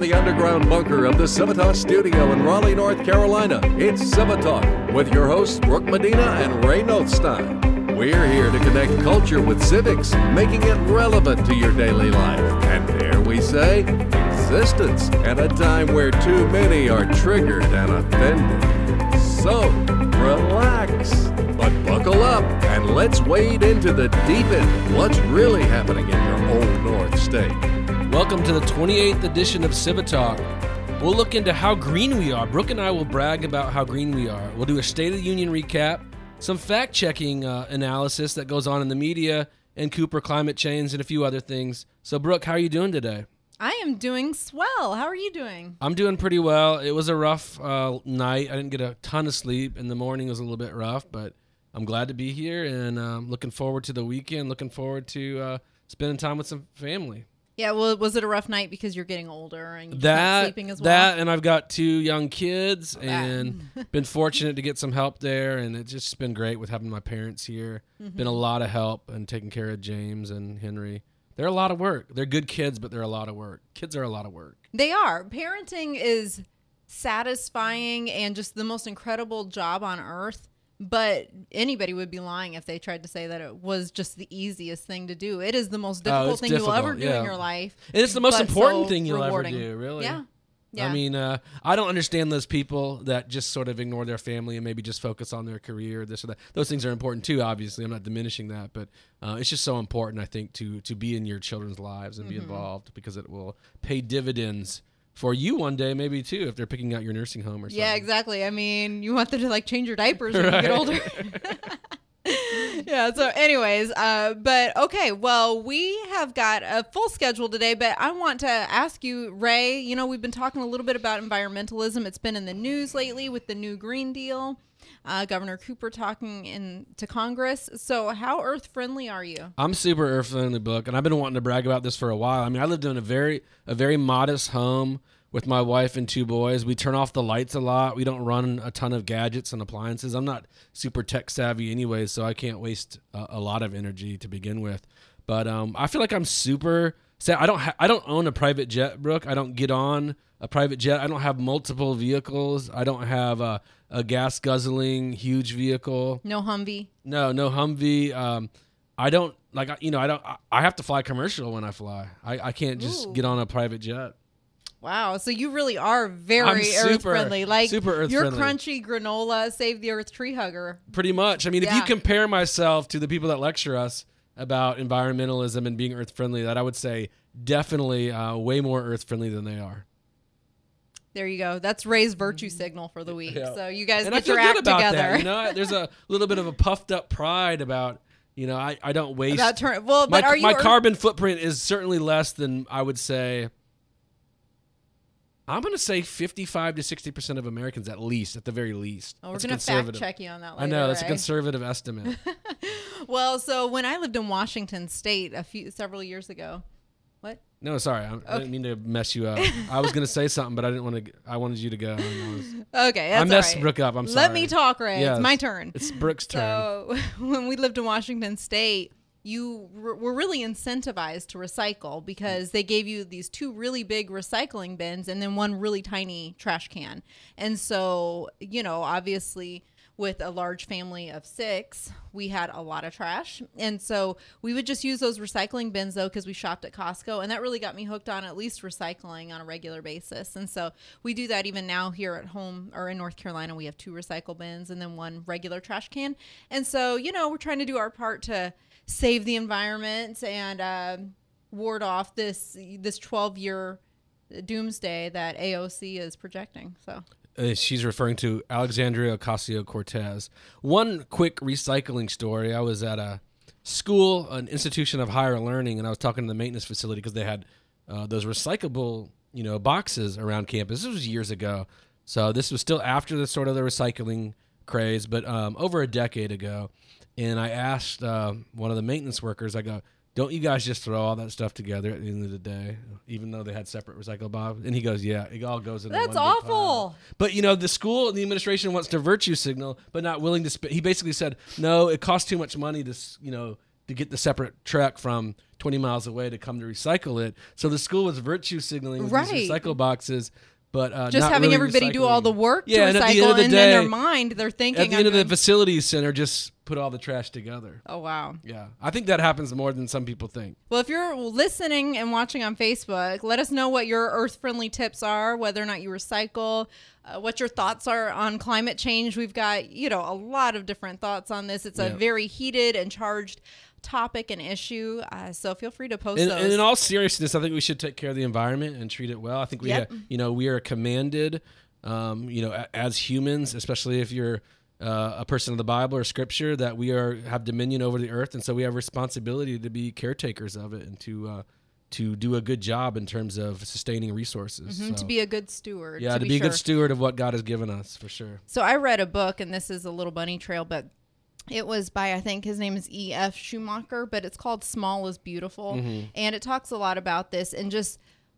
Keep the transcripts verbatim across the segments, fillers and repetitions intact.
the underground bunker of the Civitas studio in Raleigh, North Carolina, it's Civitalk with your hosts Brooke Medina and Ray Nothstein. We're here to connect culture with civics, making it relevant to your daily life. And dare we say, existence at a time where too many are triggered and offended. So, relax, but buckle up and let's wade into the deep end. What's really happening in your old North State? Welcome to the twenty-eighth edition of Civitalk. We'll look into how green we are. Brooke and I will brag about how green we are. We'll do a State of the Union recap, some fact-checking uh, analysis that goes on in the media, and Cooper climate change and a few other things. So, Brooke, how are you doing today? I am doing swell. How are you doing? I'm doing pretty well. It was a rough uh, night. I didn't get a ton of sleep, and the morning was a little bit rough, but I'm glad to be here, and um, looking forward to the weekend, looking forward to uh, spending time with some family. Yeah, well, was it a rough night because you're getting older and you're that, not sleeping as well? That, and I've got two young kids, Oh, and been fortunate to get some help there, and it's just been great with having my parents here. Mm-hmm. Been a lot of help and taking care of James and Henry. They're a lot of work. They're good kids, but they're a lot of work. Kids are a lot of work. They are. Parenting is satisfying and just the most incredible job on earth. But anybody would be lying if they tried to say that it was just the easiest thing to do. It is the most difficult oh, thing difficult, you'll ever do yeah. in your life. And it's the most but important so thing you'll rewarding. ever do, really. Yeah. Yeah. I mean, uh, I don't understand those people that just sort of ignore their family and maybe just focus on their career, this or that. Those things are important too, obviously. I'm not diminishing that, but uh, it's just so important, I think, to to be in your children's lives and mm-hmm. be involved, because it will pay dividends for you one day, maybe too, if they're picking out your nursing home or something. Yeah, exactly. I mean, you want them to like change your diapers when right. you get older. Yeah, so anyways, uh, but okay, well, we have got a full schedule today, but I want to ask you, Ray, you know, we've been talking a little bit about environmentalism. It's been in the news lately with the new Green Deal. Uh, Governor Cooper talking in to Congress. So how earth-friendly are you? I'm super earth-friendly, Brooke, and I've been wanting to brag about this for a while. I mean, I lived in a very a very modest home with my wife and two boys. We turn off the lights a lot. We don't run a ton of gadgets and appliances. I'm not super tech savvy anyway, so I can't waste a, a lot of energy to begin with. But um, I feel like I'm super. I don't. Ha- I don't own a private jet, Brooke. I don't get on a private jet. I don't have multiple vehicles. I don't have a, a gas guzzling huge vehicle. No Humvee. No, no Humvee. Um, I don't like. You know, I don't. I have to fly commercial when I fly. I, I can't just Ooh. get on a private jet. Wow, so you really are very super, earth-friendly. Like, super earth-friendly. Your crunchy granola Save the Earth tree hugger. Pretty much. I mean, yeah. if you compare myself to the people that lecture us about environmentalism and being earth-friendly, that I would say definitely uh, way more earth-friendly than they are. There you go. That's Ray's virtue signal for the week. Yeah. So you guys and get I feel your good act about together. That. You know, there's a little bit of a puffed-up pride about, you know, I, I don't waste. About turn- well, but my, are you my earth- carbon footprint is certainly less than, I would say, I'm going to say fifty-five to sixty percent of Americans, at least, at the very least. Oh, we're going to fact check you on that later. I know, that's right? a conservative estimate. Well, so when I lived in Washington State a few several years ago, what? No, sorry, I, okay. I didn't mean to mess you up. I was going to say something, but I didn't want to. I wanted you to go. I was, okay, that's I messed right. Brooke up. I'm sorry. Let me talk, Ray. Yes, it's my turn. It's Brooke's turn. So when we lived in Washington State, you were really incentivized to recycle because they gave you these two really big recycling bins and then one really tiny trash can. And so, you know, obviously with a large family of six, we had a lot of trash. And so we would just use those recycling bins, though, because we shopped at Costco. And that really got me hooked on at least recycling on a regular basis. And so we do that even now here at home or in North Carolina. We have two recycle bins and then one regular trash can. And so, you know, we're trying to do our part to save the environment and uh, ward off this this twelve-year doomsday that A O C is projecting. So uh, she's referring to Alexandria Ocasio-Cortez. One quick recycling story. I was at a school, an institution of higher learning, and I was talking to the maintenance facility because they had uh, those recyclable, you know, boxes around campus. This was years ago, so this was still after the sort of the recycling craze, but um, over a decade ago. And I asked uh, one of the maintenance workers, I go, don't you guys just throw all that stuff together at the end of the day, even though they had separate recycle boxes? And he goes, yeah, it all goes in. That's one big pile. awful. But, you know, the school and the administration wants to virtue signal, but not willing to spend. He basically said, no, it costs too much money to, you know, to get the separate truck from twenty miles away to come to recycle it. So the school was virtue signaling with Right. these recycle boxes, but uh, Just not having really everybody do all the recycling. work Yeah, to and at the recycle, end of the and in their day- mind, they're thinking, At the I'm end of the doing- facilities center, just put all the trash together. oh, wow. Yeah, I think that happens more than some people think. Well, if you're listening and watching on Facebook, let us know what your earth-friendly tips are, whether or not you recycle, uh, what your thoughts are on climate change. We've got, you know, a lot of different thoughts on this. It's a Yeah. very heated and charged topic and issue, uh, so feel free to post And, those. and in all seriousness, I think we should take care of the environment and treat it well. I think we, Yep. ha- you know, we are commanded, um, you know, a- as humans, especially if you're uh, a person of the Bible or Scripture, that we are have dominion over the earth, and so we have responsibility to be caretakers of it and to uh, to do a good job in terms of sustaining resources. Mhm, So, to be a good steward. yeah, to, be, be a sure. good steward of what God has given us, for sure. So I read a book, and this is a little bunny trail, but it was by, I think his name is E F Schumacher, but it's called Small is Beautiful. Mm-hmm. And it talks a lot about this. And just,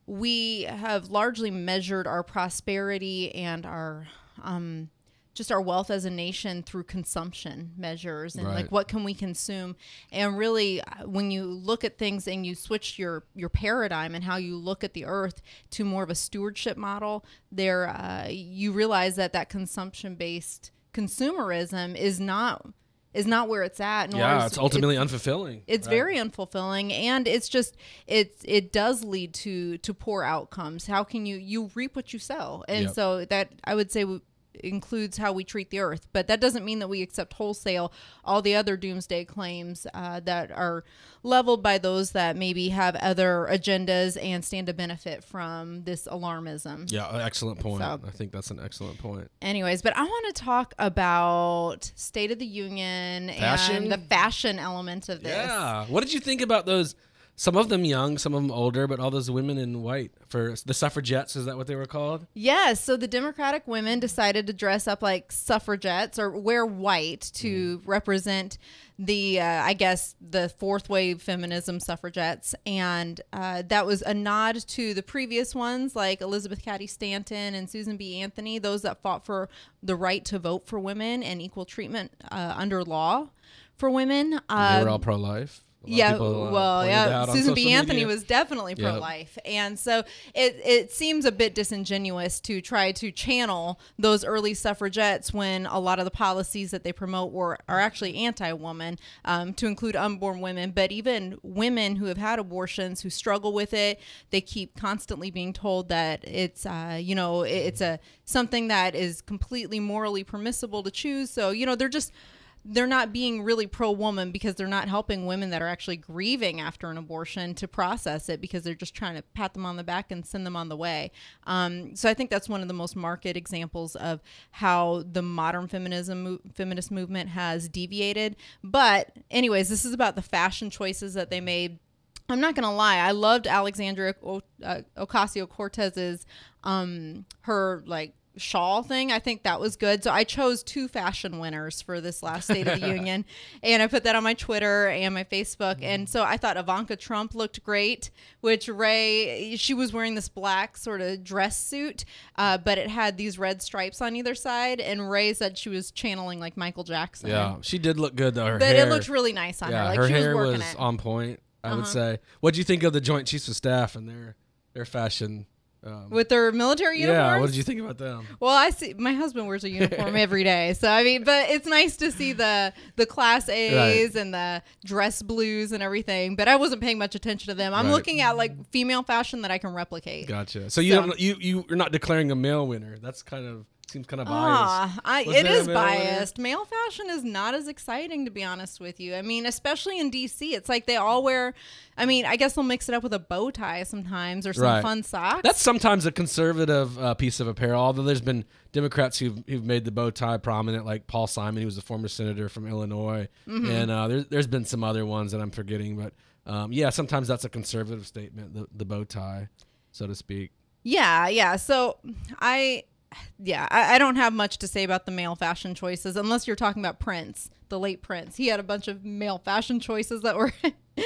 we have largely measured our prosperity and our, um, just our wealth as a nation through consumption measures and Right. like what can we consume. And really, uh, when you look at things and you switch your, your paradigm and how you look at the earth to more of a stewardship model, there uh, you realize that that consumption based consumerism is not is not where it's at. Nor Yeah, is- it's ultimately unfulfilling. it's right? very unfulfilling, and it's just it it does lead to to poor outcomes. How can you you reap what you sow? And Yep. so that, I would say, w- includes how we treat the earth, but that doesn't mean that we accept wholesale all the other doomsday claims uh, that are leveled by those that maybe have other agendas and stand to benefit from this alarmism. Yeah, excellent point. So- I think that's an excellent point. Anyways, but I want to talk about State of the Union Fashion? and the fashion element of this. Yeah. What did you think about those? Some of them young, some of them older, but all those women in white for the suffragettes. Is that what they were called? Yes, so the Democratic women decided to dress up like suffragettes or wear white to represent the, uh, I guess, the fourth wave feminism suffragettes. And uh, that was a nod to the previous ones like Elizabeth Cady Stanton and Susan B. Anthony, those that fought for the right to vote for women and equal treatment uh, under law for women. they Um, were all pro-life. A lot of Yeah, people, uh, well, pointed yeah. out on Susan B. social Anthony media. was definitely Yep. pro-life, and so it it seems a bit disingenuous to try to channel those early suffragettes when a lot of the policies that they promote were are actually anti-woman, um, to include unborn women, but even women who have had abortions who struggle with it. They keep constantly being told that it's uh, you know it, it's a something that is completely morally permissible to choose. So you know they're just. They're not being really pro-woman because they're not helping women that are actually grieving after an abortion to process it, because they're just trying to pat them on the back and send them on the way. Um, so I think that's one of the most marked examples of how the modern feminism mo- feminist movement has deviated. But anyways, this is about the fashion choices that they made. I'm not going to lie. I loved Alexandria o- uh, Ocasio-Cortez's, um, her like, shawl thing. I think that was good. So I chose two fashion winners for this last State of the Union, and I put that on my Twitter and my Facebook. And so I thought Ivanka Trump looked great, which Ray, she was wearing this black sort of dress suit, uh, but it had these red stripes on either side. And Ray said she was channeling like Michael Jackson. Yeah, she did look good though. Her But hair, it looked really nice on yeah, her. Like her she hair was working was it. on point. I would Uh-huh. say. What do you think of the Joint Chiefs of Staff and their their fashion? Um, With their military uniforms. yeah, what did you think about them? Well, I see my husband wears a uniform every day, so I mean, but it's nice to see the the class A's Right. and the dress blues and everything. But I wasn't paying much attention to them. I'm Right. looking at like female fashion that I can replicate. Gotcha. So you So- don't you you you're not declaring a male winner. That's kind of seems kind of biased. Ah, I, Was it there a is male winner? biased. Male fashion is not as exciting, to be honest with you. I mean, especially in D C, it's like they all wear. I mean, I guess they'll mix it up with a bow tie sometimes or some Right. fun socks. That's sometimes a conservative uh, piece of apparel. Although there's been Democrats who've, who've made the bow tie prominent, like Paul Simon, he was a former senator from Illinois, Mm-hmm. and uh, there's there's been some other ones that I'm forgetting. But um, yeah, sometimes that's a conservative statement, the the bow tie, so to speak. Yeah, yeah. So I, yeah, I, I don't have much to say about the male fashion choices unless you're talking about Prince, the late Prince. He had a bunch of male fashion choices that were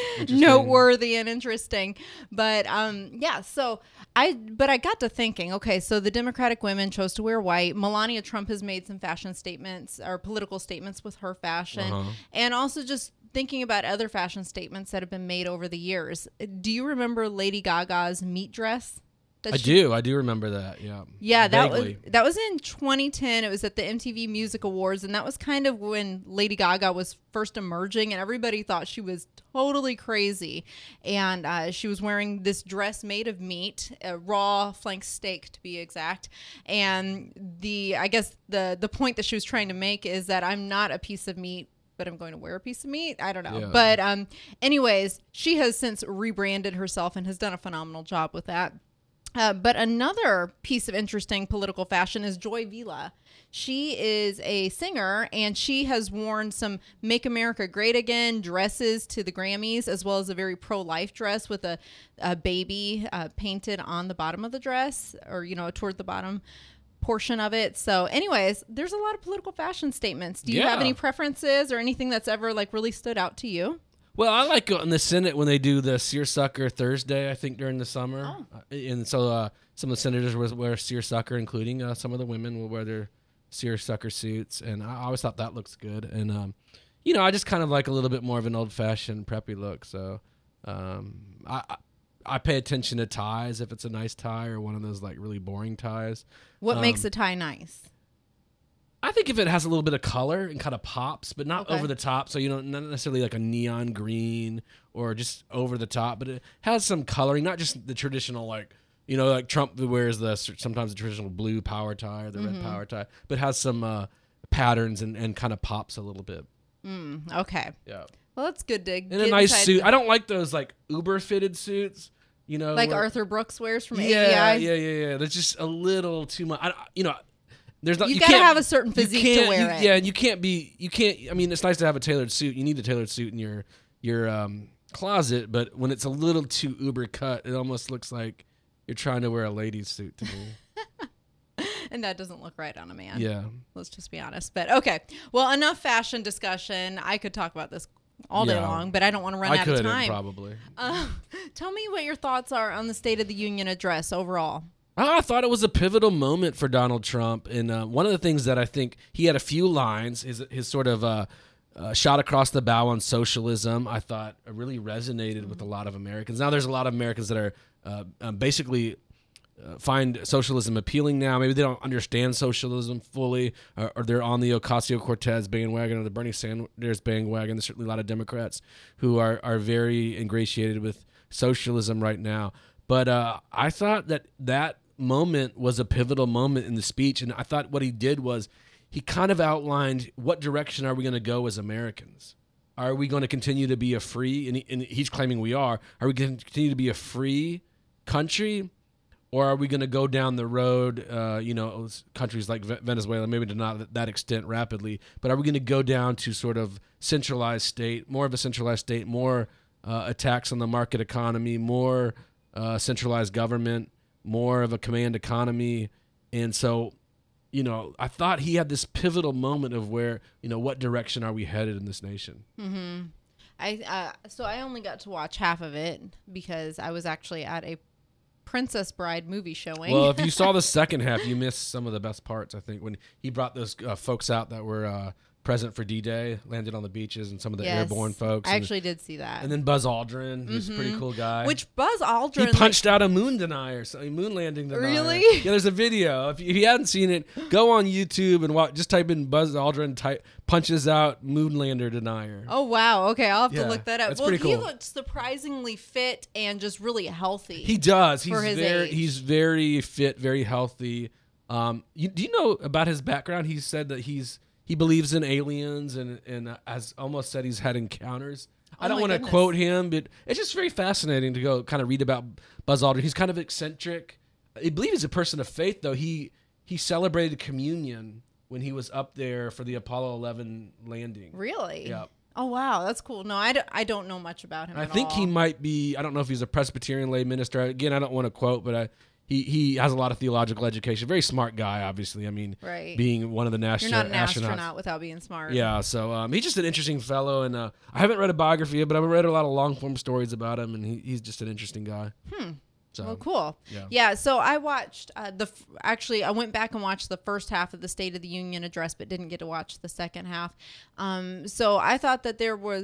noteworthy and interesting. But um, yeah, so I, but I got to thinking, okay, so the Democratic women chose to wear white. Melania Trump has made some fashion statements or political statements with her fashion, Uh-huh. and also just thinking about other fashion statements that have been made over the years. Do you remember Lady Gaga's meat dress? that I she- do. I do remember that. Yeah. Yeah, that Vaguely. was that was in twenty ten. It was at the M T V Music Awards, and that was kind of when Lady Gaga was first emerging, and everybody thought she was totally crazy. And uh, she was wearing this dress made of meat, a raw flank steak to be exact. And the I guess the the point that she was trying to make is that I'm not a piece of meat, but I'm going to wear a piece of meat. I don't know. Yeah. But um, anyways, she has since rebranded herself and has done a phenomenal job with that. Uh, but another piece of interesting political fashion is Joy Vila. She is a singer, and she has worn some Make America Great Again dresses to the Grammys, as well as a very pro-life dress with a, a baby uh, painted on the bottom of the dress, or, you know, toward the bottom portion of it. So anyways, there's a lot of political fashion statements. Do you have Yeah. any preferences or anything that's ever like really stood out to you? Well, I like in the Senate when they do the seersucker Thursday, I think, during the summer. Oh. Uh, and so uh, some of the senators will wear seersucker, including uh, some of the women will wear their seersucker suits. And I always thought that looks good. And, um, you know, I just kind of like a little bit more of an old-fashioned preppy look. So um, I, I I pay attention to ties, if it's a nice tie or one of those, like, really boring ties. What Um, makes a tie nice? I think if it has a little bit of color and kind of pops, but not Okay. over the top. So, you know, not necessarily like a neon green or just over the top, but it has some coloring, not just the traditional, like, you know, like Trump wears the sometimes the traditional blue power tie or the Mm-hmm. red power tie, but has some uh, patterns and, and kind of pops a little bit. Mm, okay. Yeah. Well, that's good to And get a nice inside suit. the- I don't like those like uber fitted suits, you know. like where- Arthur Brooks wears from yeah, A V I. Yeah, yeah, yeah. There's just a little too much. I, you know, there's not. You You, gotta can't- have a certain you physique can't- to wear you- it. Yeah, and you can't be. You can't. I mean, it's nice to have a tailored suit. You need a tailored suit in your your um, closet, but when it's a little too uber cut, it almost looks like you're trying to wear a lady's suit to me. And that doesn't look right on a man. Yeah. Let's just be honest. But okay. Well, enough fashion discussion. I could talk about this all day Yeah. long, but I don't want to run I out couldn't of time. probably. Uh, tell me what your thoughts are on the State of the Union address overall. I thought it was a pivotal moment for Donald Trump, and uh, one of the things that I think he had a few lines, his his sort of uh, uh, shot across the bow on socialism, I thought really resonated with a lot of Americans. Now there's a lot of Americans that are uh, um, basically uh, find socialism appealing now. Maybe they don't understand socialism fully, or, or they're on the Ocasio-Cortez bandwagon or the Bernie Sanders bandwagon. There's certainly a lot of Democrats who are are very ingratiated with socialism right now. But uh, I thought that that moment was a pivotal moment in the speech, and I thought what he did was he kind of outlined what direction are we going to go as Americans. Are we going to continue to be a free, and, he, and he's claiming we are, are we going to continue to be a free country, or are we going to go down the road, uh, you know, countries like Ve- Venezuela, maybe to not that extent rapidly, but are we going to go down to sort of centralized state, more of a centralized state, more uh, attacks on the market economy, more uh, centralized government, more of a command economy? And so, you know, I thought he had this pivotal moment of where, you know, what direction are we headed in this nation? Mm-hmm. I uh, so I only got to watch half of it because I was actually at a Princess Bride movie showing. Well, if you saw the second half, you missed some of the best parts, I think, when he brought those uh, folks out that were uh, present for D-Day, landed on the beaches, and some of the Yes. airborne folks. I and, actually did see that. and then Buzz Aldrin, who's a pretty Mhm. cool guy. Which Buzz he Aldrin punched out a moon denier, so a moon landing denier. Really? Yeah, there's a video. If you, if you hadn't seen it, go on YouTube and watch. Just type in Buzz Aldrin type, punches out moonlander denier. Oh wow! Okay, I'll have Yeah, to look that up. that's well, pretty he cool. looked surprisingly fit and just really healthy. He does. He's For his very age. he's very fit, very healthy. Um, you, do you know about his background? He said that he's he believes in aliens and and uh, has almost said he's had encounters. I Oh don't my want to goodness. quote him, but it's just very fascinating to go kind of read about Buzz Aldrin. He's kind of eccentric. I believe he's a person of faith, though. He he celebrated communion when he was up there for the Apollo eleven landing. really. Yeah. Oh wow, that's cool. No, I, d- I don't know much about him. I at think all. he might be. I don't know if he's a Presbyterian lay minister. Again, I don't want to quote, but I, he he has a lot of theological education. Very smart guy, obviously. I mean, Right. being one of the You're national not an astronauts. astronaut without being smart. Yeah, so um, he's just an interesting fellow, and uh, I haven't read a biography, but I've read a lot of long form stories about him, and he, he's just an interesting guy. Hmm. So Well, cool. yeah. Yeah. So I watched uh, the. F- actually, I went back and watched the first half of the State of the Union address, but didn't get to watch the second half. Um, so I thought that there were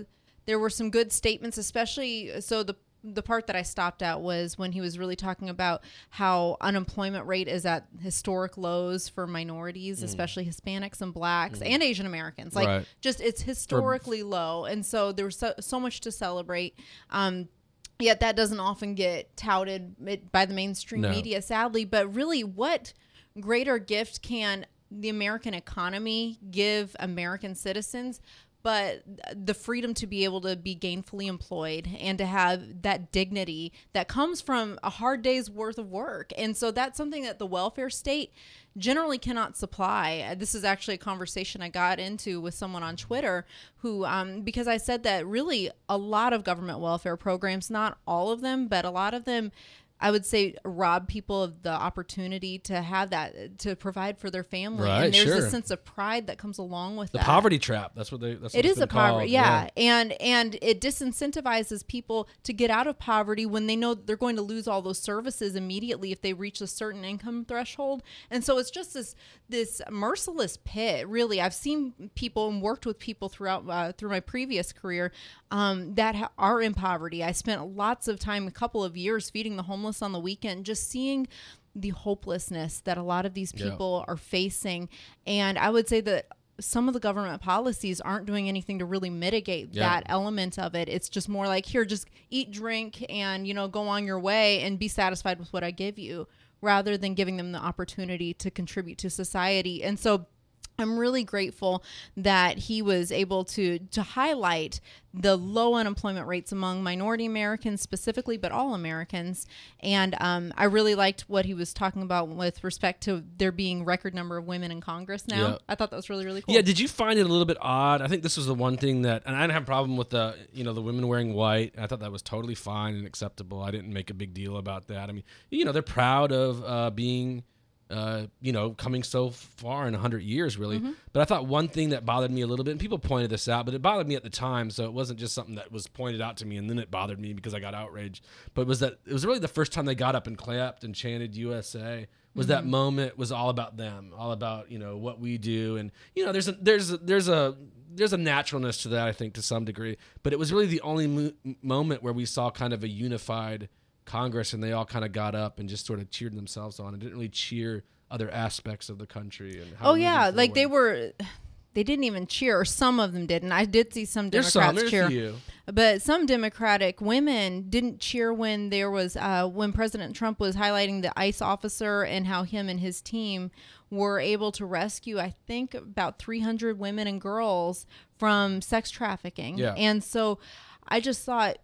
there were some good statements, especially so the the part that I stopped at was when he was really talking about how unemployment rate is at historic lows for minorities, mm. especially Hispanics and blacks mm. and Asian Americans. Like right. just it's historically for, low. And so there was so, so much to celebrate. Um, yet that doesn't often get touted by the mainstream no. media, sadly. But really, what greater gift can the American economy give American citizens but the freedom to be able to be gainfully employed and to have that dignity that comes from a hard day's worth of work. And so that's something that the welfare state generally cannot supply. This is actually a conversation I got into with someone on Twitter who, um, because I said that really a lot of government welfare programs, not all of them, but a lot of them, I would say, rob people of the opportunity to have that, to provide for their family. Right, and there's sure. a sense of pride that comes along with the that. The poverty trap. That's what they, that's what it it's is been a poverty. Yeah. yeah. And, and it disincentivizes people to get out of poverty when they know they're going to lose all those services immediately if they reach a certain income threshold. And so it's just this, this merciless pit, really. I've seen people and worked with people throughout, uh, through my previous career, um, that ha- are in poverty. I spent lots of time, a couple of years, feeding the homeless on the weekend, just seeing the hopelessness that a lot of these people yeah. are facing. And I would say that some of the government policies aren't doing anything to really mitigate yeah. that element of it. It's just more like, here, just eat, drink, and, you know, go on your way and be satisfied with what I give you, rather than giving them the opportunity to contribute to society. And so I'm really grateful that he was able to to highlight the low unemployment rates among minority Americans specifically, but all Americans. And um, I really liked what he was talking about with respect to there being record number of women in Congress now. Yeah. I thought that was really, really cool. Yeah, did you find it a little bit odd? I think this was the one thing that, and I didn't have a problem with the, you know, the women wearing white. I thought that was totally fine and acceptable. I didn't make a big deal about that. I mean, you know, they're proud of uh, being... Uh, you know, coming so far in a hundred years, really. Mm-hmm. But I thought one thing that bothered me a little bit, and people pointed this out, but it bothered me at the time, so it wasn't just something that was pointed out to me and then it bothered me because I got outraged. But it was that it was really the first time they got up and clapped and chanted U S A. Was mm-hmm. that moment was all about them, all about, you know, what we do, and you know, there's a there's a, there's a there's a naturalness to that, I think, to some degree. But it was really the only mo- moment where we saw kind of a unified Congress, and they all kind of got up and just sort of cheered themselves on and didn't really cheer other aspects of the country. And how oh yeah, like they were, they didn't even cheer, or some of them didn't. I did see some Democrats Democrats there's some, cheer, there's a few. But some Democratic women didn't cheer when there was uh, when President Trump was highlighting the ICE officer and how him and his team were able to rescue, I think, about three hundred women and girls from sex trafficking. Yeah. And so I just thought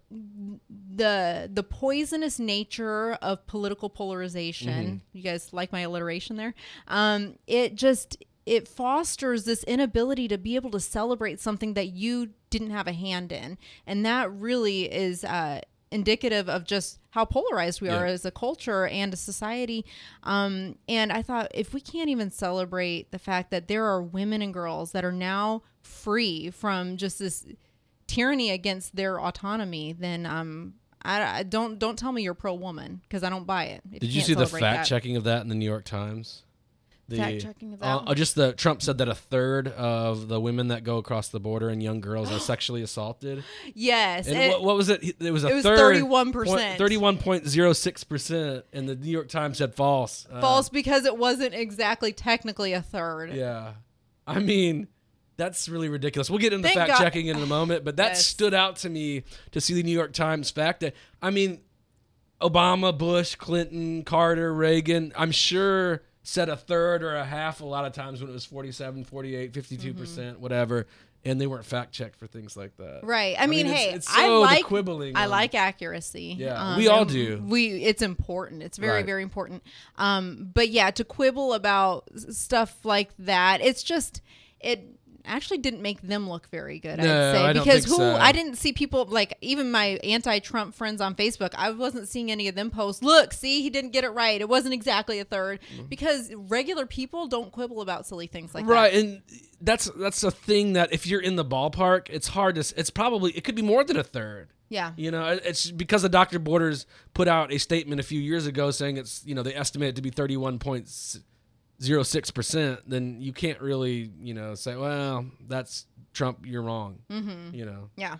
the the poisonous nature of political polarization, mm-hmm. you guys like my alliteration there, um, it just, it fosters this inability to be able to celebrate something that you didn't have a hand in. And that really is uh, indicative of just how polarized we yeah. are as a culture and a society. Um, and I thought, if we can't even celebrate the fact that there are women and girls that are now free from just this tyranny against their autonomy, then um, I, I don't don't tell me you're pro woman, because I don't buy it. Did you, you see the fact checking of that in the New York Times? The, fact checking of that. Uh, just the Trump said that a third of the women that go across the border and young girls are sexually assaulted. Yes. And it, what, what was it? It was a it was third. thirty-one percent. Thirty-one point zero six percent, and the New York Times said false. False uh, because it wasn't exactly technically a third. Yeah, I mean. That's really ridiculous. We'll get into Thank fact God. checking in a moment, but that Yes. stood out to me to see the New York Times fact that, I mean, Obama, Bush, Clinton, Carter, Reagan, I'm sure said a third or a half a lot of times when it was forty-seven, forty-eight, fifty-two percent, mm-hmm. whatever, and they weren't fact checked for things like that. Right. I, I mean, mean, hey, it's, it's so I like quibbling. I on, like accuracy. Yeah, we all and do. We it's important. It's very Right. very important. Um, but yeah, to quibble about s- stuff like that, it's just it. Actually didn't make them look very good, No, I'd say. I don't because think who so. I didn't see people like, even my anti-Trump friends on Facebook, I wasn't seeing any of them post, look, see, he didn't get it right. It wasn't exactly a third. Mm-hmm. Because regular people don't quibble about silly things like right, that. Right, and that's that's a thing that if you're in the ballpark, it's hard to, it's probably, it could be more than a third. Yeah. You know, it's because the Doctor Borders put out a statement a few years ago saying it's, you know, they estimate it to be thirty-one point zero six percent, then you can't really, you know, say, well, that's Trump, you're wrong. Mm-hmm. You know. Yeah.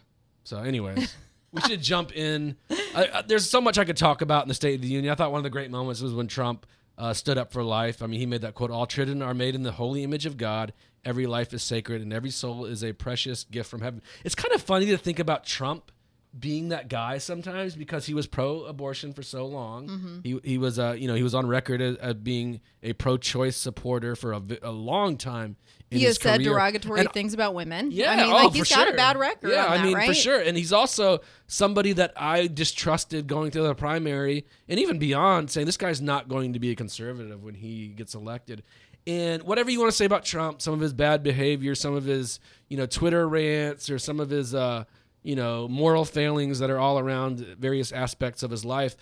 So, anyways, we should jump in. I, I, there's so much I could talk about in the State of the Union. I thought one of the great moments was when Trump uh, stood up for life. I mean, he made that quote, "All children are made in the holy image of God. Every life is sacred, and every soul is a precious gift from heaven." It's kind of funny to think about Trump being that guy sometimes because he was pro-abortion for so long. Mm-hmm. He he was uh you know he was on record as, as being a pro-choice supporter for a, a long time. In he his has said career. derogatory And, things about women. Yeah, I mean, oh, like for he's sure. got a bad record. Yeah, on that, I mean right? for sure. And he's also somebody that I distrusted going to the primary and even beyond, saying this guy's not going to be a conservative when he gets elected. And whatever you want to say about Trump, some of his bad behavior, some of his, you know, Twitter rants, or some of his, uh, you know, moral failings that are all around various aspects of his life,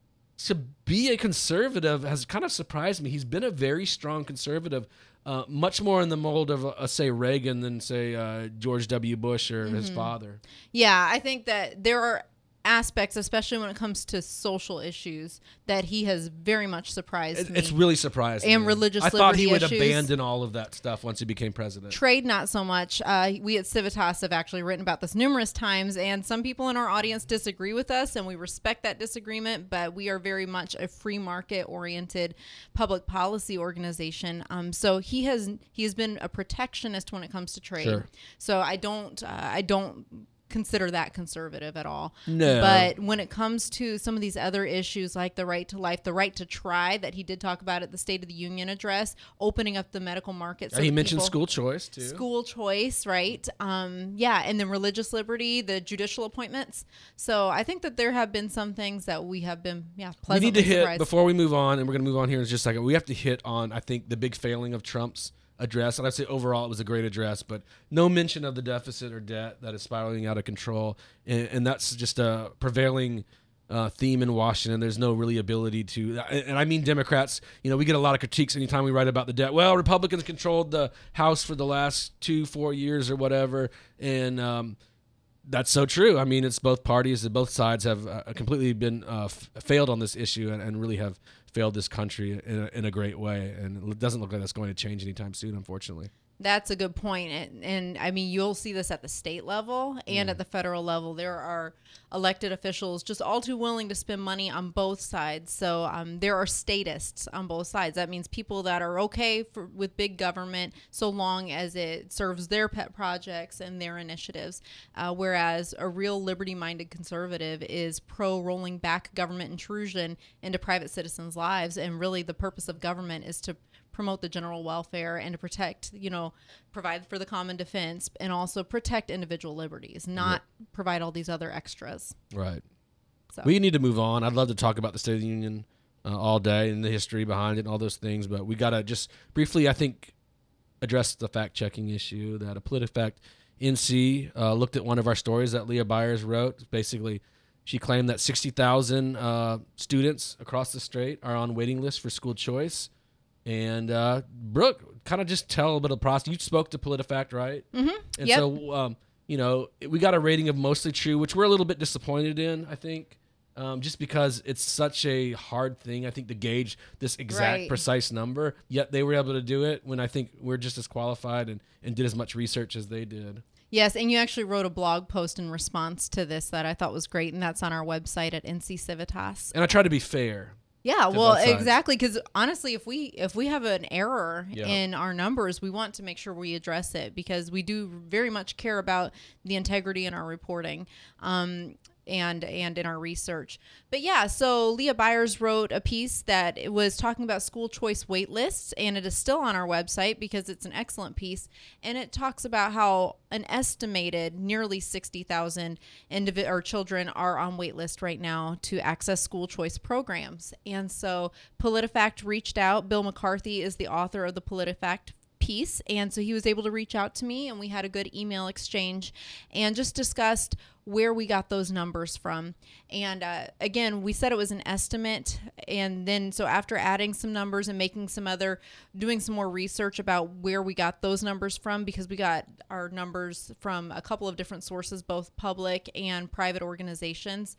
to be a conservative has kind of surprised me. He's been a very strong conservative, uh, much more in the mold of, uh, say, Reagan than, say, uh, George W. Bush or mm-hmm. his father. Yeah, I think that there are aspects, especially when it comes to social issues, that he has very much surprised it, me. It's really surprised and me. religious I liberty thought he would issues. abandon all of that stuff once he became president. Trade, not so much. Uh, we at Civitas have actually written about this numerous times, and some people in our audience disagree with us, and we respect that disagreement, but we are very much a free market-oriented public policy organization. Um, so he has he has been a protectionist when it comes to trade. Sure. So I don't uh, I don't consider that conservative at all. No. But when it comes to some of these other issues like the right to life, the right to try that he did talk about at the State of the Union address, opening up the medical market. So he mentioned people, school choice too. School choice, right? Um, yeah, and then religious liberty, the judicial appointments. So I think that there have been some things that we have been, yeah, pleasantly We need to hit, surprised. before we move on, and we're going to move on here in just a second, we have to hit on, I think, the big failing of Trump's address. And I'd say overall it was a great address, but no mention of the deficit or debt that is spiraling out of control. And, and that's just a prevailing uh, theme in Washington. There's no really ability to, and I mean Democrats, you know, we get a lot of critiques anytime we write about the debt. Well, Republicans controlled the House for the last two, four years or whatever. And um, that's so true. I mean, it's both parties, both sides have uh, completely been uh, f- failed on this issue and, and really have failed this country in a, in a great way. And it doesn't look like that's going to change anytime soon, unfortunately. That's a good point. And, and I mean, you'll see this at the state level and Mm. at the federal level. There are elected officials just all too willing to spend money on both sides. So um, there are statists on both sides. That means people that are okay for, with big government so long as it serves their pet projects and their initiatives. Uh, whereas a real liberty-minded conservative is pro rolling back government intrusion into private citizens' lives. And really the purpose of government is to promote the general welfare and to protect, you know, provide for the common defense and also protect individual liberties, not yeah. provide all these other extras. Right. So. We need to move on. I'd love to talk about the State of the Union uh, all day and the history behind it and all those things, but we got to just briefly, I think, address the fact-checking issue that a PolitiFact N C uh, looked at one of our stories that Leah Byers wrote. Basically, she claimed that sixty thousand uh, students across the state are on waiting lists for school choice. And uh, Brooke, kind of just tell a little bit of the process. You spoke to PolitiFact, right? Mm-hmm. And yep. so, um, you know, we got a rating of mostly true, which we're a little bit disappointed in, I think, um, just because it's such a hard thing, I think, to gauge this exact right. precise number. Yet they were able to do it when I think we're just as qualified and, and did as much research as they did. Yes, and you actually wrote a blog post in response to this that I thought was great, and that's on our website at N C Civitas. And I try to be fair. Yeah, well, exactly, because honestly, if we if we have an error yeah. in our numbers, we want to make sure we address it because we do very much care about the integrity in our reporting. Um, and and in our research. But yeah, so Leah Byers wrote a piece that it was talking about school choice wait lists, and it is still on our website because it's an excellent piece. And it talks about how an estimated nearly sixty thousand individ- or children are on wait list right now to access school choice programs. And so PolitiFact reached out. Bill McCarthy is the author of the PolitiFact piece, and so he was able to reach out to me, and we had a good email exchange and just discussed where we got those numbers from. And uh, again, we said it was an estimate, and then so after adding some numbers and making some other doing some more research about where we got those numbers from, because we got our numbers from a couple of different sources, both public and private organizations.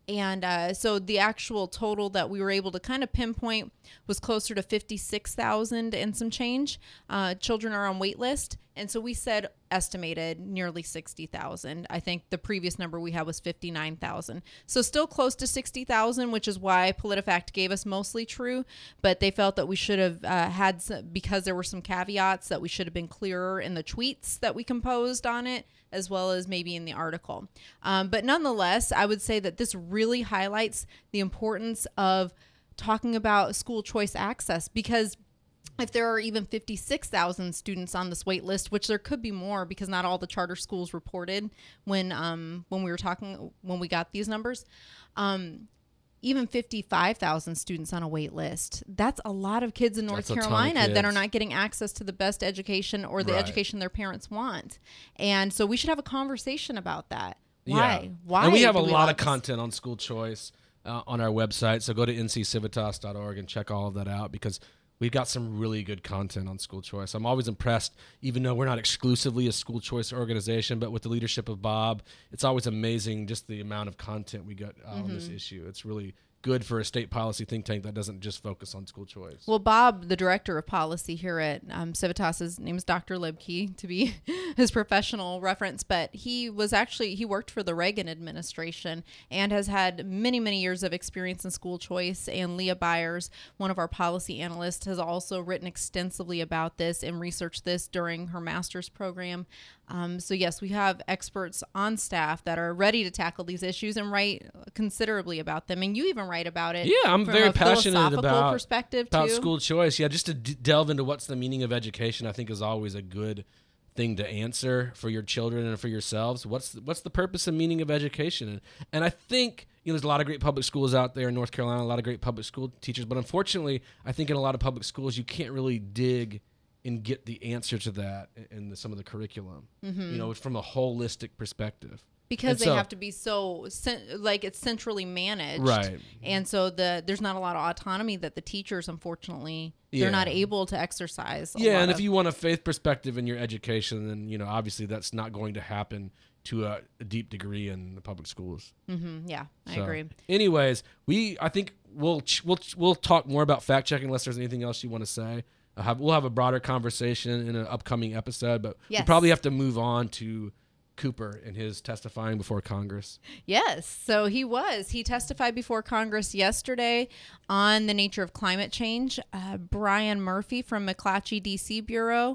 And uh, so the actual total that we were able to kind of pinpoint was closer to fifty-six thousand and some change. Uh, children are on wait list. And so we said estimated nearly sixty thousand. I think the previous number we had was fifty-nine thousand. So still close to sixty thousand, which is why PolitiFact gave us mostly true. But they felt that we should have uh, had, some, because there were some caveats, that we should have been clearer in the tweets that we composed on it, as well as maybe in the article. Um, but nonetheless, I would say that this really highlights the importance of talking about school choice access, because if there are even fifty-six thousand students on this wait list, which there could be more because not all the charter schools reported when um, when we were talking, when we got these numbers, um, even fifty-five thousand students on a wait list. That's a lot of kids in North That's a ton of Carolina that are kids. not getting access to the best education or the Right. education their parents want. And so we should have a conversation about that. Why? Yeah. Why? And we have do a lot allow of this? content on school choice uh, on our website. So go to N C Civitas dot org and check all of that out, because we've got some really good content on school choice. I'm always impressed, even though we're not exclusively a school choice organization, but with the leadership of Bob, it's always amazing just the amount of content we got uh, Mm-hmm. on this issue. It's really good for a state policy think tank that doesn't just focus on school choice. Well, Bob, the director of policy here at um, Civitas, his name is Doctor Libke, to be his professional reference, but he was actually, he worked for the Reagan administration and has had many, many years of experience in school choice. And Leah Byers, one of our policy analysts, has also written extensively about this and researched this during her master's program. Um, so yes, we have experts on staff that are ready to tackle these issues and write considerably about them. And you even write about it. Yeah, I'm from very a passionate philosophical about perspective about too. school choice. Yeah, just to d- delve into what's the meaning of education, I think is always a good thing to answer for your children and for yourselves. What's the, what's the purpose and meaning of education? And, and I think, you know, there's a lot of great public schools out there in North Carolina, a lot of great public school teachers, but unfortunately, I think in a lot of public schools, you can't really dig and get the answer to that in, in the, some of the curriculum, Mm-hmm. you know, from a holistic perspective. Because And they so- have to be so cen- like it's centrally managed, Right. And so the there's not a lot of autonomy that the teachers, unfortunately, Yeah. they're not able to exercise. a Yeah, lot and if of- you want a faith perspective in your education, then, you know, obviously that's not going to happen to a, a deep degree in the public schools. Mhm, yeah, I So, agree. Anyways, we I think we'll ch- we'll ch- we'll talk more about fact checking unless there's anything else you want to say. Uh, have, we'll have a broader conversation in an upcoming episode, but we Yes. probably have to move on to Cooper and his testifying before Congress. Yes, so he was. He testified before Congress yesterday on the nature of climate change. Uh, Brian Murphy from McClatchy D C Bureau.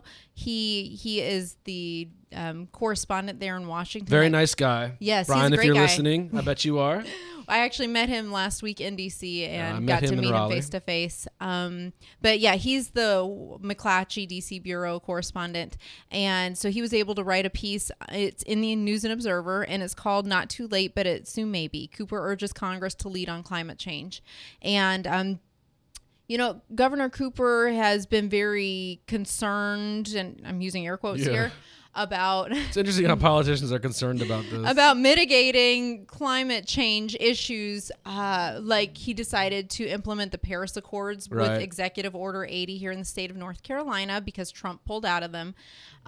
He he is the um, correspondent there in Washington. Very nice guy. Yes, he's Brian, a if great you're guy. listening, I bet you are. I actually met him last week in D C and I met got to him in meet him Raleigh. face to face. Um, but yeah, he's the McClatchy D C Bureau correspondent. And so he was able to write a piece. It's in the News and Observer, and it's called Not Too Late, but It Soon May Be. Cooper urges Congress to lead on climate change. And, um, you know, Governor Cooper has been very concerned, and I'm using air quotes Yeah. here, about It's interesting how politicians are concerned about this. about mitigating climate change issues. Uh, like he decided to implement the Paris Accords Right. with Executive Order eighty here in the state of North Carolina because Trump pulled out of them.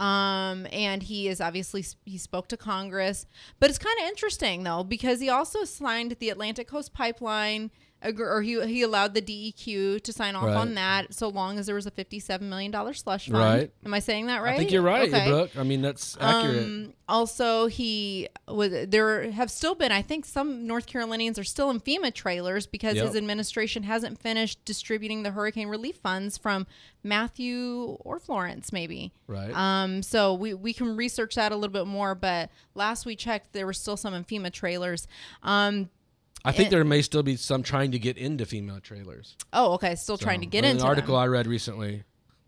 Um, and he is obviously, he spoke to Congress, but it's kind of interesting though, because he also signed the Atlantic Coast Pipeline, ag- or he, he allowed the D E Q to sign off Right. on that so long as there was a fifty-seven million dollars slush fund. Right. Am I saying that right? I think you're right, Okay. Brooke. I mean, that's accurate. Um, also, he was there have still been. I think some North Carolinians are still in FEMA trailers because Yep. his administration hasn't finished distributing the hurricane relief funds from Matthew or Florence, maybe. Right. Um. So we we can research that a little bit more. But last we checked, there were still some in FEMA trailers. Um. I think it- there may still be some trying to get into female trailers. Oh, okay. Still trying to So, get in into an article them. I read recently.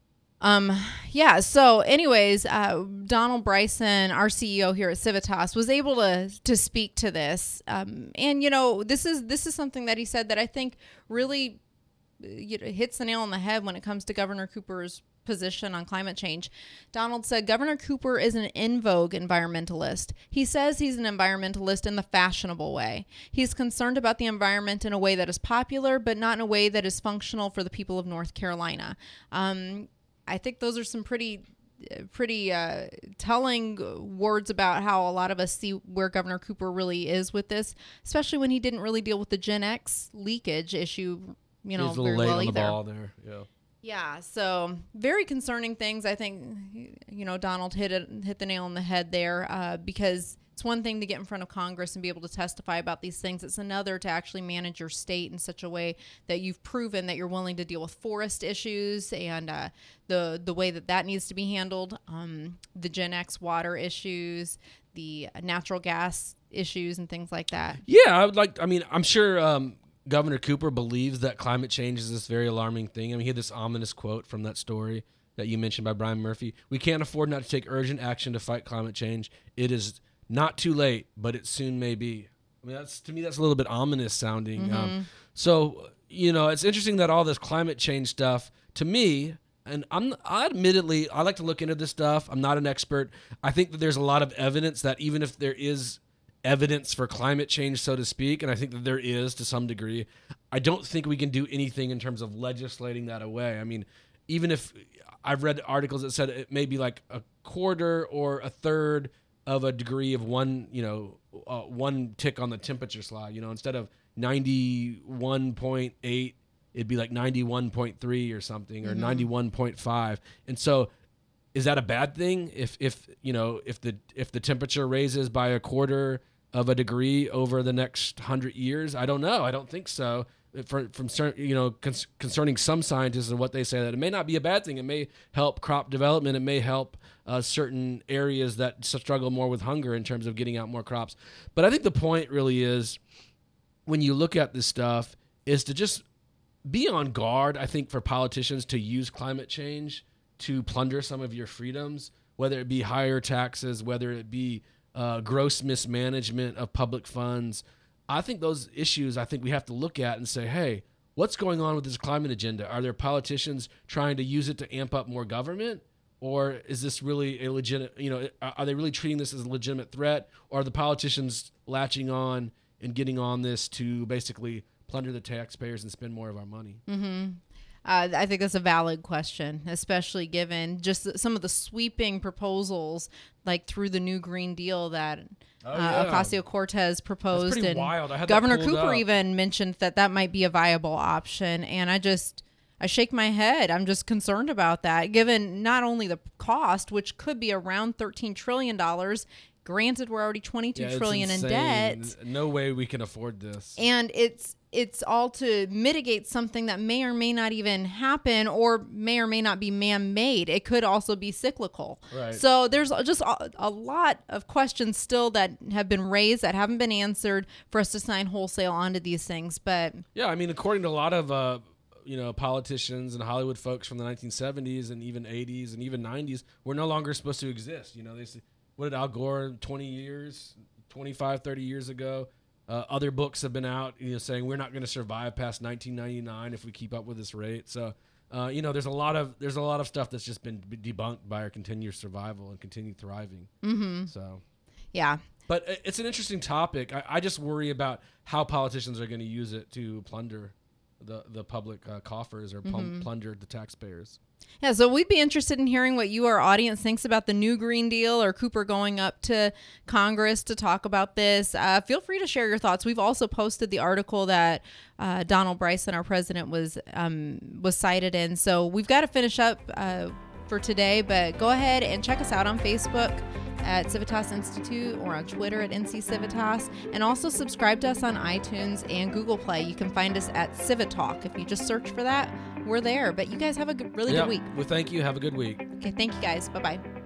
Um, yeah. So anyways, uh, Donald Bryson, our C E O here at Civitas, was able to, to speak to this. Um, and you know, this is, this is something that he said that I think really uh, you know, hits the nail on the head when it comes to Governor Cooper's position on climate change. Donald said, Governor Cooper is an in vogue environmentalist. He says he's an environmentalist in the fashionable way. He's concerned about the environment in a way that is popular, but not in a way that is functional for the people of North Carolina. Um, I think those are some pretty pretty uh, telling words about how a lot of us see where Governor Cooper really is with this, especially when he didn't really deal with the Gen X leakage issue, you know, He's a very little late well on the either. ball there. Yeah. Yeah, so very concerning things. I think, you know, Donald hit it, hit the nail on the head there uh, because it's one thing to get in front of Congress and be able to testify about these things. It's another to actually manage your state in such a way that you've proven that you're willing to deal with forest issues and uh, the the way that that needs to be handled, um, the Gen X water issues, the natural gas issues, and things like that. Yeah, I would like. I mean, I'm sure um, Governor Cooper believes that climate change is this very alarming thing. I mean, he had this ominous quote from that story that you mentioned by Brian Murphy. We can't afford not to take urgent action to fight climate change. It is not too late, but it soon may be. I mean, that's to me, that's a little bit ominous sounding. Mm-hmm. Um, so, you know, it's interesting that all this climate change stuff, to me, and I'm I admittedly, I like to look into this stuff. I'm not an expert. I think that there's a lot of evidence that even if there is evidence for climate change, so to speak, and I think that there is to some degree, I don't think we can do anything in terms of legislating that away. I mean, even if I've read articles that said it may be like a quarter or a third of a degree of one, you know, uh, one tick on the temperature slide, you know, instead of ninety-one point eight, it'd be like ninety-one point three or something, or mm-hmm. ninety-one point five. And so is that a bad thing if, if, you know, if the, if the temperature raises by a quarter of a degree over the next hundred years? I don't know. I don't think so. For, from certain, you know, con- concerning some scientists and what they say, that it may not be a bad thing. It may help crop development. It may help uh, certain areas that struggle more with hunger in terms of getting out more crops. But I think the point really is, when you look at this stuff, is to just be on guard, I think, for politicians to use climate change to plunder some of your freedoms, whether it be higher taxes, whether it be uh, gross mismanagement of public funds. I think those issues, I think we have to look at and say, hey, what's going on with this climate agenda? Are there politicians trying to use it to amp up more government? Or is this really a legitimate, you know, are they really treating this as a legitimate threat? Or are the politicians latching on and getting on this to basically plunder the taxpayers and spend more of our money? Mm-hmm. Uh, I think that's a valid question, especially given just some of the sweeping proposals, like through the new Green Deal that Oh, uh, yeah. Ocasio-Cortez proposed. That's pretty and wild. I had that Governor pulled Cooper up. even mentioned that that might be a viable option. And I just, I shake my head. I'm just concerned about that, given not only the cost, which could be around thirteen trillion dollars. Granted, we're already twenty-two Yeah, trillion it's in insane. debt. No way we can afford this. And it's it's all to mitigate something that may or may not even happen, or may or may not be man-made. It could also be cyclical. Right. So there's just a, a lot of questions still that have been raised that haven't been answered for us to sign wholesale onto these things. But Yeah, I mean, according to a lot of uh, you know, politicians and Hollywood folks from the nineteen seventies and even eighties and even nineties, we're no longer supposed to exist. You know, they say, what did Al Gore twenty years, twenty-five, thirty years ago? Uh, other books have been out, you know, saying we're not going to survive past nineteen ninety-nine if we keep up with this rate. So, uh, you know, there's a lot of there's a lot of stuff that's just been debunked by our continued survival and continued thriving. mm-hmm. So, yeah. but it's an interesting topic. I, I just worry about how politicians are going to use it to plunder the the public uh, coffers or plum- Mm-hmm. plunder the taxpayers. Yeah, so we'd be interested in hearing what you, our audience, thinks about the new Green Deal or Cooper going up to Congress to talk about this. Uh, feel free to share your thoughts. We've also posted the article that uh, Donald Bryson, our president, was um, was cited in. So we've got to finish up uh, for today, but go ahead and check us out on Facebook at Civitas Institute or on Twitter at N C Civitas, and also subscribe to us on iTunes and Google Play. You can find us at Civitalk. If you just search for that, we're there. But you guys have a good, really Yeah, good week. well, thank you. Have a good week. Okay, thank you guys. Bye-bye.